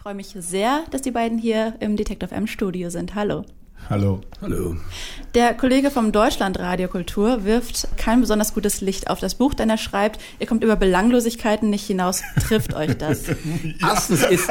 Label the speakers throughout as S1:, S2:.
S1: Ich freue mich sehr, dass die beiden hier im Detektor FM Studio sind. Hallo.
S2: Hallo.
S3: Hallo.
S1: Der Kollege vom Deutschlandradio Kultur wirft kein besonders gutes Licht auf das Buch, denn er schreibt, ihr kommt über Belanglosigkeiten nicht hinaus. Trifft euch das?
S3: Erstens ist,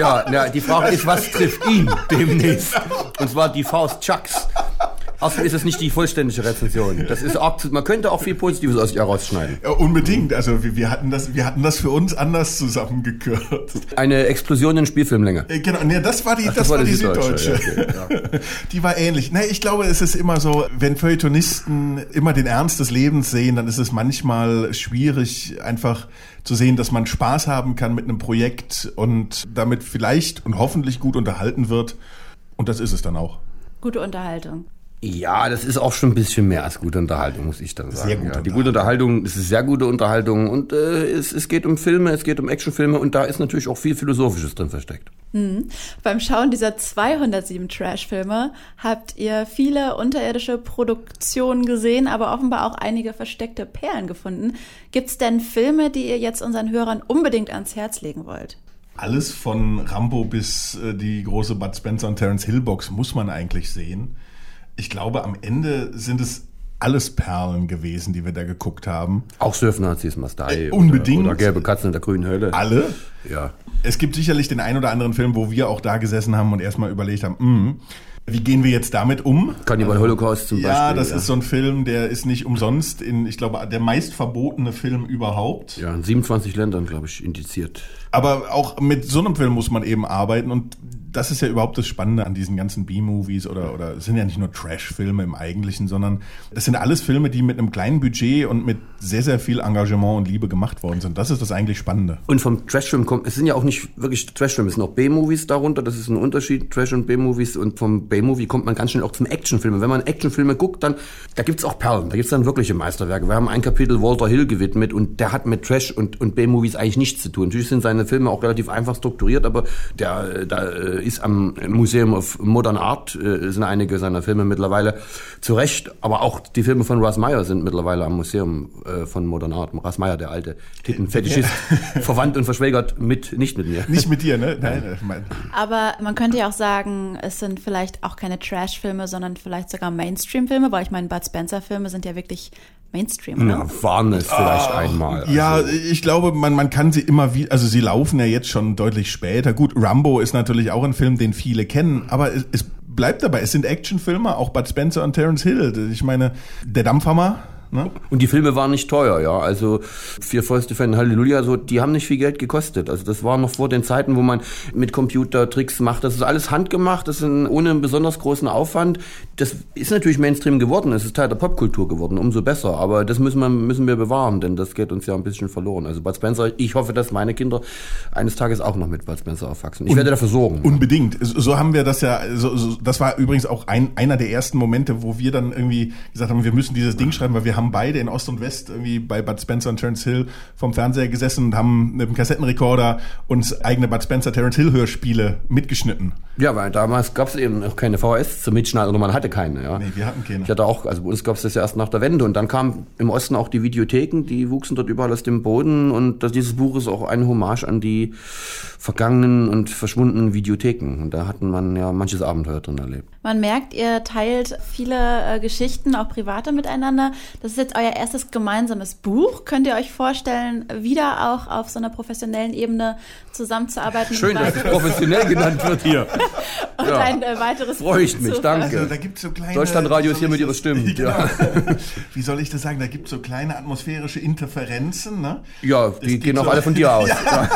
S3: die Frage ist, was trifft ihn demnächst? Und zwar die Faust Chucks. Außerdem ist es nicht die vollständige Rezension. Das ist man könnte auch viel Positives aus ihr rausschneiden.
S2: Ja, unbedingt. Also wir hatten das für uns anders zusammengekürzt.
S3: Eine Explosion in Spielfilmlänge.
S2: Genau, nee, das war die Süddeutsche.
S3: Ja, okay, ja.
S2: Die war ähnlich. Nee, ich glaube, es ist immer so, wenn Feuilletonisten immer den Ernst des Lebens sehen, dann ist es manchmal schwierig, einfach zu sehen, dass man Spaß haben kann mit einem Projekt und damit vielleicht und hoffentlich gut unterhalten wird. Und das ist es dann auch.
S1: Gute Unterhaltung.
S3: Ja, das ist auch schon ein bisschen mehr als gute Unterhaltung, muss ich dann sagen.
S2: Sehr gute
S3: Die gute Unterhaltung, es ist sehr gute Unterhaltung und es geht um Filme, es geht um Actionfilme und da ist natürlich auch viel Philosophisches drin versteckt.
S1: Beim Schauen dieser 207 Trash-Filme habt ihr viele unterirdische Produktionen gesehen, aber offenbar auch einige versteckte Perlen gefunden. Gibt's denn Filme, die ihr jetzt unseren Hörern unbedingt ans Herz legen wollt?
S2: Alles von Rambo bis die große Bud Spencer und Terence Hill Box muss man eigentlich sehen. Ich glaube, am Ende sind es alles Perlen gewesen, die wir da geguckt haben.
S3: Auch Surf-Nazis, Mastai.
S2: Unbedingt.
S3: Oder Gelbe Katzen in der grünen Hölle.
S2: Alle?
S3: Ja.
S2: Es gibt sicherlich den einen oder anderen Film, wo wir auch da gesessen haben und erstmal überlegt haben, wie gehen wir jetzt damit um?
S3: Cannibal Holocaust zum Beispiel.
S2: Ja, das ist so ein Film, der ist nicht umsonst ich glaube, der meist verbotene Film überhaupt.
S3: Ja, in 27 Ländern, glaube ich, indiziert.
S2: Aber auch mit so einem Film muss man eben arbeiten und das ist ja überhaupt das Spannende an diesen ganzen B-Movies oder es sind ja nicht nur Trash-Filme im Eigentlichen, sondern das sind alles Filme, die mit einem kleinen Budget und mit sehr, sehr viel Engagement und Liebe gemacht worden sind. Das ist das eigentlich Spannende.
S3: Und vom Trash-Film es sind ja auch nicht wirklich Trash-Filme, es sind auch B-Movies darunter, das ist ein Unterschied, Trash- und B-Movies und vom B-Movie kommt man ganz schnell auch zum Actionfilm. Wenn man Actionfilme guckt, dann, da gibt's auch Perlen, da gibt's dann wirkliche Meisterwerke. Wir haben ein Kapitel Walter Hill gewidmet und der hat mit Trash und B-Movies eigentlich nichts zu tun. Natürlich sind seine Filme auch relativ einfach strukturiert, aber da ist am Museum of Modern Art sind einige seiner Filme mittlerweile zu Recht, aber auch die Filme von Russ Meyer sind mittlerweile am Museum von Modern Art. Russ Meyer, der alte Tittenfetischist, verwandt und verschwägert nicht mit mir.
S2: Nicht mit dir, ne? Nein.
S1: Aber man könnte ja auch sagen, es sind vielleicht auch keine Trash-Filme, sondern vielleicht sogar Mainstream-Filme, weil ich meine, Bud Spencer-Filme sind ja wirklich Mainstream, oder?
S3: Ja, waren es vielleicht einmal.
S2: Ja,
S3: also.
S2: Ich glaube, man kann sie immer wieder, also sie laufen ja jetzt schon deutlich später. Gut, Rambo ist natürlich auch ein Film, den viele kennen, aber es bleibt dabei, es sind Actionfilme, auch Bud Spencer und Terence Hill. Ich meine, der Dampfhammer. Ne?
S3: Und die Filme waren nicht teuer, ja. Also Vier Fäuste für ein Halleluja, so, die haben nicht viel Geld gekostet. Also das war noch vor den Zeiten, wo man mit Computertricks macht. Das ist alles handgemacht, das ist ohne einen besonders großen Aufwand. Das ist natürlich Mainstream geworden, es ist Teil der Popkultur geworden, umso besser. Aber das müssen wir bewahren, denn das geht uns ja ein bisschen verloren. Also Bud Spencer, ich hoffe, dass meine Kinder eines Tages auch noch mit Bud Spencer aufwachsen. Ich werde dafür sorgen.
S2: Unbedingt. So haben wir das ja, das war übrigens auch einer der ersten Momente, wo wir dann irgendwie gesagt haben, wir müssen dieses Ding schreiben, weil wir haben beide in Ost und West irgendwie bei Bud Spencer und Terence Hill vom Fernseher gesessen und haben mit dem Kassettenrekorder uns eigene Bud Spencer, Terence Hill Hörspiele mitgeschnitten.
S3: Ja, weil damals gab es eben noch keine VHS zum Mitschneiden oder man hatte keine. Ja.
S2: Nee, wir hatten keine.
S3: Ich hatte auch, also bei uns gab es das ja erst nach der Wende und dann kamen im Osten auch die Videotheken, die wuchsen dort überall aus dem Boden und dieses Buch ist auch eine Hommage an die vergangenen und verschwundenen Videotheken und da hatten man ja manches Abenteuer drin erlebt.
S1: Man merkt, ihr teilt viele Geschichten, auch private miteinander. Das ist jetzt euer erstes gemeinsames Buch. Könnt ihr euch vorstellen, wieder auch auf so einer professionellen Ebene zusammenzuarbeiten?
S3: Schön, dass es professionell genannt wird hier.
S1: Und ja. Ein weiteres
S3: Freue ich mich, danke.
S2: Also, da gibt's so kleine,
S3: Deutschlandradio ist hier mit ihrer Stimme.
S2: Genau.
S3: Ja.
S2: Wie soll ich das sagen? Da gibt es so kleine atmosphärische Interferenzen. Ne?
S3: Ja, die gehen auch alle von dir aus.
S2: Ja.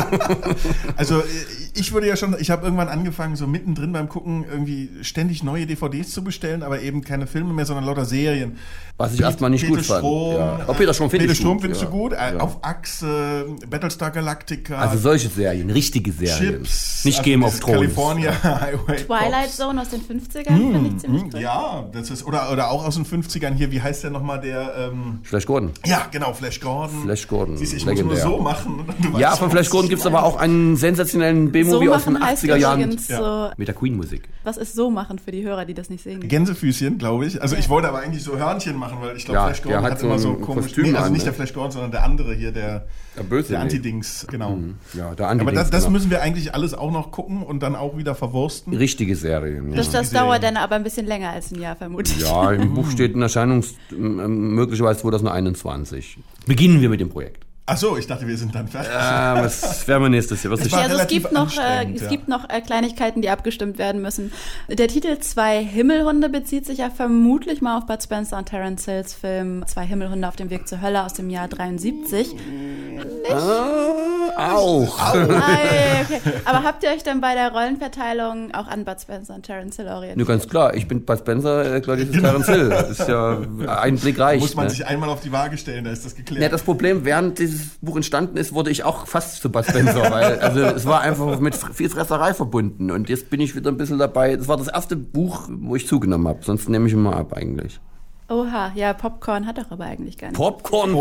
S2: Also ich würde ja schon, ich habe irgendwann angefangen, so mittendrin beim Gucken irgendwie ständig neue DVDs zu bestellen, aber eben keine Filme mehr, sondern lauter Serien.
S3: Was ich erstmal nicht gut fand. Ja. Peter Strom finde ich gut.
S2: Peter Strom findest du gut? Ja. Auf Achse, Battlestar Galactica.
S3: Also solche Serien, richtige Serien.
S2: Chips,
S3: nicht Game of Thrones.
S2: California Highway
S1: Twilight Zone aus den 50ern finde ich ziemlich toll.
S2: Ja, das ist, oder auch aus den 50ern hier, wie heißt der nochmal, der...
S3: Flash Gordon.
S2: Ja, genau, Flash Gordon.
S3: Flash Gordon.
S2: Siehst du, ich muss nur so machen.
S3: Ja, von Flash Gordon gibt es aber auch einen sensationellen B-Movie B-Movie aus den
S1: heißt
S3: 80er Jahren
S1: übrigens so,
S3: mit der Queen-Musik.
S1: was ist so machen für die Hörer, die das nicht sehen?
S2: Gänsefüßchen, glaube ich. Also ich wollte aber eigentlich so Hörnchen machen, weil ich glaube,
S3: Ja,
S2: Flash Gordon
S3: der
S2: hat
S3: hat so
S2: immer so
S3: ein
S2: komisch.
S3: Kostüm
S2: Nee, also
S3: an,
S2: nicht
S3: ne?
S2: der Flash Gordon, sondern der andere hier, der
S3: Böse
S2: Anti-Dings, genau.
S3: Ja, der
S2: Aber
S3: Anti-Dings,
S2: das
S3: genau.
S2: müssen wir eigentlich alles auch noch gucken und dann auch wieder verwursten.
S3: Richtige Serie. Ja.
S1: Das dauert dann aber ein bisschen länger als ein Jahr, vermutlich.
S3: Ja, im Buch steht ein möglicherweise 2021. Beginnen wir mit dem Projekt.
S2: Ach so, ich dachte, wir sind dann fertig.
S3: Das werden wir nächstes Jahr.
S2: war
S1: Also es
S2: relativ
S1: gibt noch,
S2: anstrengend, ja.
S1: Kleinigkeiten, die abgestimmt werden müssen. Der Titel Zwei Himmelhunde bezieht sich ja vermutlich mal auf Bud Spencer und Terence Hills Film Zwei Himmelhunde auf dem Weg zur Hölle aus dem Jahr 73.
S3: Auch.
S1: Okay. Aber habt ihr euch dann bei der Rollenverteilung auch an Bud Spencer und Terence Hill orientiert?
S3: Nur ganz klar, ich bin Bud Spencer, Claudius ist Terence Hill. Das ist ja ein Blick reicht.
S2: Muss man
S3: Ne?
S2: sich einmal auf die Waage stellen, da ist das geklärt.
S3: Ja, das Problem, während dieses Buch entstanden ist, wurde ich auch fast zu Bud Spencer, weil also es war einfach mit viel Fresserei verbunden und jetzt bin ich wieder ein bisschen dabei. Das war das erste Buch, wo ich zugenommen habe, sonst nehme ich immer ab eigentlich.
S1: Oha, ja, Popcorn hat doch aber eigentlich gar nicht.
S3: Popcorn?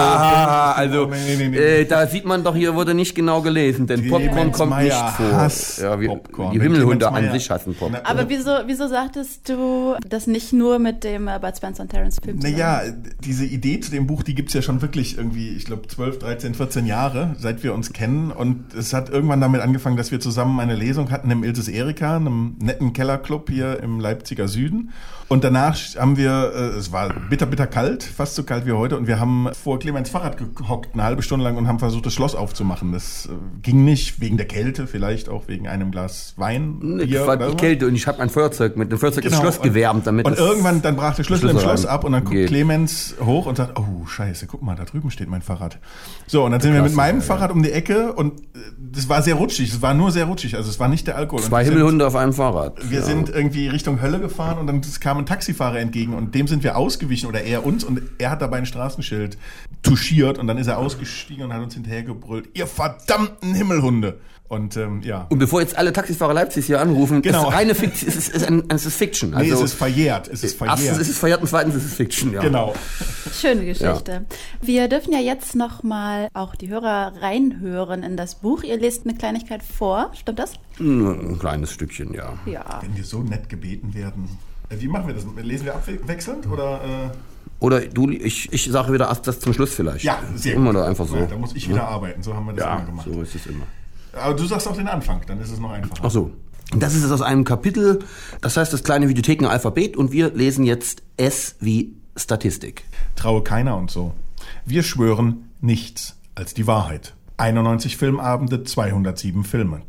S2: Also, nee.
S3: Da sieht man doch, hier wurde nicht genau gelesen, denn Popcorn kommt nicht vor. Ja,
S2: Popcorn.
S3: die Himmelhunde
S2: Clemens
S3: an
S2: Meyer.
S3: sich hassen Popcorn.
S1: Aber wieso sagtest du das nicht nur mit dem Bud Spencer und Terence Film zusammen?
S2: Naja, diese Idee zu dem Buch, die gibt's ja schon wirklich irgendwie, ich glaube 12, 13, 14 Jahre, seit wir uns kennen. Und es hat irgendwann damit angefangen, dass wir zusammen eine Lesung hatten im Ilses Erika, einem netten Kellerclub hier im Leipziger Süden. Und danach haben wir, es war bitter kalt, fast so kalt wie heute, und wir haben vor Clemens Fahrrad gehockt, eine halbe Stunde lang, und haben versucht, das Schloss aufzumachen. Das ging nicht, wegen der Kälte, vielleicht auch wegen einem Glas Wein.
S3: Das war die Kälte und ich habe ein Feuerzeug mit dem Feuerzeug das Schloss gewärmt, damit
S2: und irgendwann, dann brach der Schlüssel im Schloss ab und dann guckt
S3: geht.
S2: Clemens hoch und sagt, oh Scheiße, guck mal, da drüben steht mein Fahrrad. So, und dann sind wir mit meinem Fahrrad um die Ecke und das war sehr rutschig, es war nur sehr rutschig, also es war nicht der Alkohol.
S3: Zwei Himmelhunde auf einem Fahrrad.
S2: Wir sind irgendwie Richtung Hölle gefahren und dann kam ein Taxifahrer entgegen und dem sind wir ausgewichen, oder er uns, und er hat dabei ein Straßenschild touchiert und dann ist er ausgestiegen und hat uns hinterhergebrüllt, ihr verdammten Himmelhunde. Und ja.
S3: Und bevor jetzt alle Taxifahrer Leipzigs hier anrufen,
S2: Genau.
S3: es ist reine Fiktion, es ist Fiction.
S2: Nee,
S3: Also,
S2: es ist verjährt.
S3: erstens ist es verjährt und zweitens ist es Fiction, ja.
S2: Genau.
S1: Schöne Geschichte. Wir dürfen ja jetzt nochmal auch die Hörer reinhören in das Buch. Ihr lest eine Kleinigkeit vor, stimmt das?
S3: Ein kleines Stückchen, ja.
S1: Ja.
S2: Wenn wir so nett gebeten werden. Wie machen wir das? Lesen wir abwechselnd oder?
S3: Oder ich sage wieder erst das zum Schluss vielleicht.
S2: Ja, sehr
S3: Immer
S2: gut.
S3: da einfach so.
S2: Ja, da muss ich wieder arbeiten. So haben wir das immer gemacht.
S3: so ist es immer.
S2: Aber du sagst auch den Anfang, dann ist es noch einfacher.
S3: Ach so. Das ist aus einem Kapitel, das heißt das kleine Videothekenalphabet, und wir lesen jetzt S wie Statistik.
S2: Traue keiner und so. Wir schwören nichts als die Wahrheit. 91 Filmabende, 207 Filme,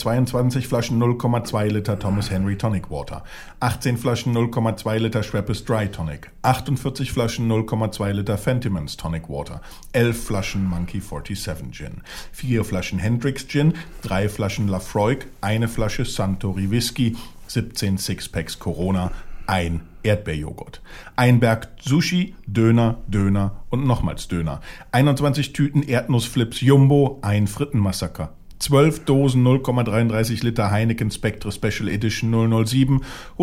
S2: 322 Flaschen 0,2 Liter Thomas Henry Tonic Water, 18 Flaschen 0,2 Liter Schweppes Dry Tonic, 48 Flaschen 0,2 Liter Fentimans Tonic Water, 11 Flaschen Monkey 47 Gin, 4 Flaschen Hendrix Gin, 3 Flaschen Lafroig, 1 Flasche Suntory Whisky, 17 Sixpacks Corona, ein Erdbeerjoghurt, ein Berg Sushi, Döner und nochmals Döner, 21 Tüten Erdnussflips Jumbo, ein Frittenmassaker, 12 Dosen 0,33 Liter Heineken Spectre Special Edition 007,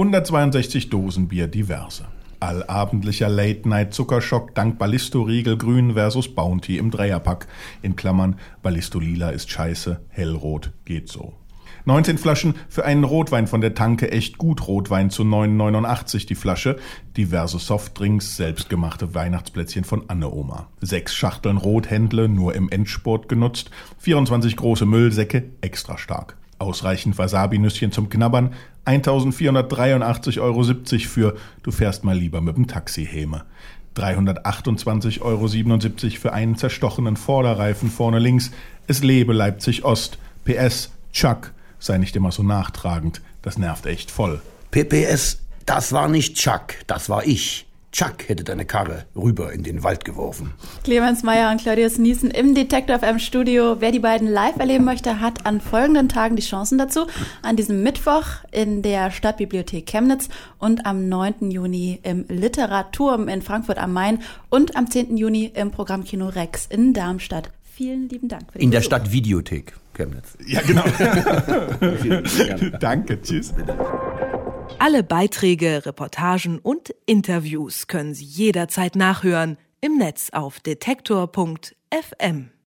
S2: 162 Dosen Bier diverse. Allabendlicher Late-Night-Zuckerschock dank Ballisto-Riegel Grün versus Bounty im Dreierpack. In Klammern, Ballisto Lila ist scheiße, Hellrot geht so. 19 Flaschen für einen Rotwein von der Tanke Echt Gut Rotwein zu 9,89 die Flasche. Diverse Softdrinks, selbstgemachte Weihnachtsplätzchen von Anne-Oma. 6 Schachteln Rothändle, nur im Endsport genutzt. 24 große Müllsäcke, extra stark. Ausreichend Wasabi-Nüsschen zum Knabbern. 1.483,70 € für Du fährst mal lieber mit dem Taxi, Häme. 328,77 € für einen zerstochenen Vorderreifen vorne links. Es lebe Leipzig Ost. PS, Chuck. Sei nicht immer so nachtragend, das nervt echt voll.
S3: PPS, das war nicht Chuck, das war ich. Chuck hätte deine Karre rüber in den Wald geworfen.
S1: Clemens Meyer und Claudius Niesen im Detektor FM Studio. Wer die beiden live erleben möchte, hat an folgenden Tagen die Chancen dazu. An diesem Mittwoch in der Stadtbibliothek Chemnitz und am 9. Juni im Literaturm in Frankfurt am Main und am 10. Juni im Programmkino Rex in Darmstadt. Vielen lieben Dank für den
S3: In der
S1: Besuch.
S3: Stadtvideothek Chemnitz.
S2: Ja, genau. Danke, tschüss.
S4: Alle Beiträge, Reportagen und Interviews können Sie jederzeit nachhören im Netz auf detektor.fm.